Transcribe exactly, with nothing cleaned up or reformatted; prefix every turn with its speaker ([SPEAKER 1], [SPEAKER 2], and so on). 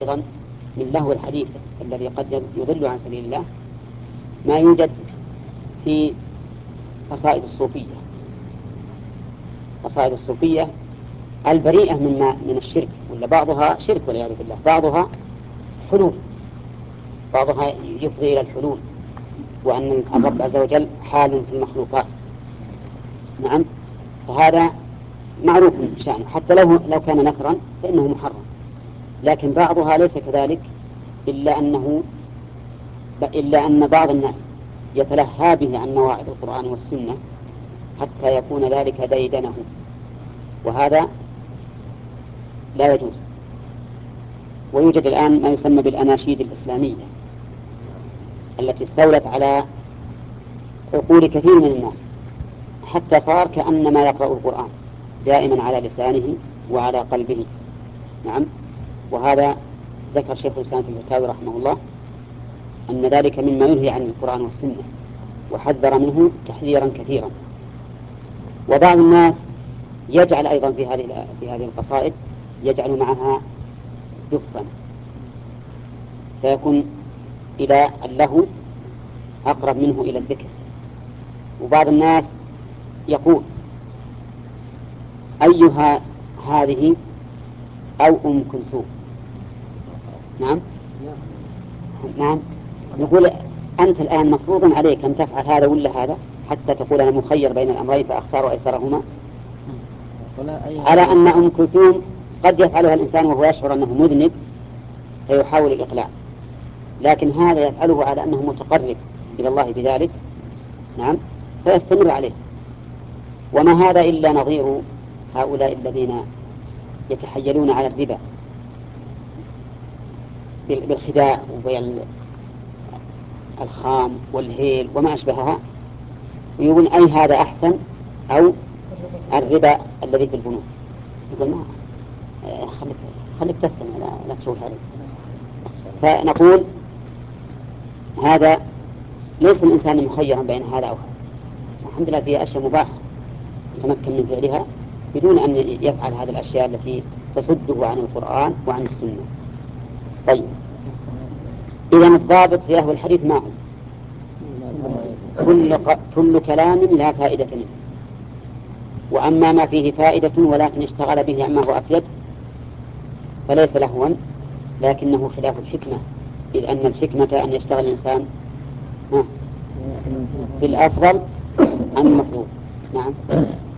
[SPEAKER 1] أيضا من لهو الحديث الذي قد يضل عن سبيل الله ما يوجد في قصائد الصوفية. قصائد الصوفية البريئة مما من الشرك، ولا بعضها شرك والعياذ بالله، بعضها حلول، بعضها يفضي إلى الحلول، وأن الرب عز وجل حال في المخلوقات. نعم، فهذا معروف شأنه، حتى لو لو كان نثرا فإنه محرم. لكن بعضها ليس كذلك، إلا أنه إلا أن بعض الناس يتلهى به عن مواعظ القرآن والسنة حتى يكون ذلك ديدنه، وهذا لا يجوز. ويوجد الآن ما يسمى بالأناشيد الإسلامية التي استولت على عقول كثير من الناس، حتى صار كأنما يقرأ القرآن دائما على لسانه وعلى قلبه. نعم، وهذا ذكر شيخ الإسلام في الفتاوى رحمه الله أن ذلك مما ينهي عن القرآن والسنة، وحذر منه تحذيرا كثيرا. وبعض الناس يجعل أيضا في هذه في هذه القصائد يجعل معها دفا، فيكون إلى اللهو أقرب منه إلى الذكر. وبعض الناس يقول أيها هذه أو أم كلثوم. نعم نعم، يقول أنت الآن مفروض عليك أن تفعل هذا ولا هذا، حتى تقول أنا مخير بين الأمرين فأختار أيسرهما. على أن أم كلثوم قد يفعلها الإنسان وهو يشعر أنه مذنب فيحاول الإقلاع، لكن هذا يفعله على أنه متقرب إلى الله بذلك. نعم، فيستمر عليه. وما هذا إلا نظير هؤلاء الذين يتحيلون على الربا بالخداع والخام والهيل وما أشبهها، ويقول أي هذا أحسن أو الربا الذي في البنوك. يقول ما خليك خليك تسمع، لا, لا تسوي عليك. فنقول هذا ليس الإنسان مخيرا بين هذا أو هذا، الحمد لله فيها أشياء مباحة يتمكن من فعلها بدون أن يفعل هذه الأشياء التي تصده عن القرآن وعن السنة. طيب، إذن الضابط في أهل الحديث ما هو؟ كل, كل كلام لا فائدة منه، وأما ما فيه فائدة ولكن اشتغل به عما هو أفيد فليس لهوا، لكنه خلاف الحكمة، إذ أن الحكمة أن يشتغل الإنسان بالأفضل عن المطلوب. نعم.